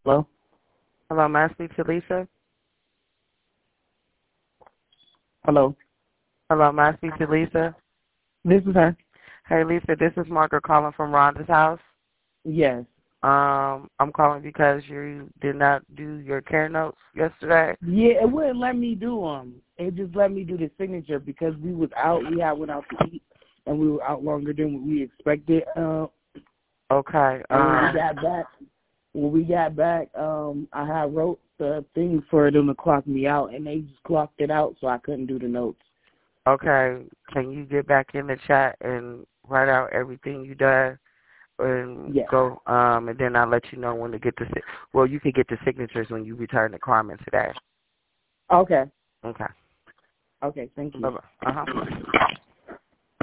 Hello? Hello, may I speak to Lisa? Hello? Hello, may I speak to Lisa? This is her. Hey, Lisa, this is Margaret calling from Rhonda's house. Yes. I'm calling because you did not do your care notes yesterday. Yeah, it wouldn't let me do them. It just let me do the signature because we was out. We had went out to eat, and we were out longer than what we expected. Okay. And when we got back, I had wrote the thing for them to clock me out, and they just clocked it out, so I couldn't do the notes. Okay. Can you get back in the chat and write out everything you done? And Yes. go, and then I'll let you know when to get well, you can get the signatures when you return to Carmen today. Okay. Okay. Okay, thank you. Bye-bye.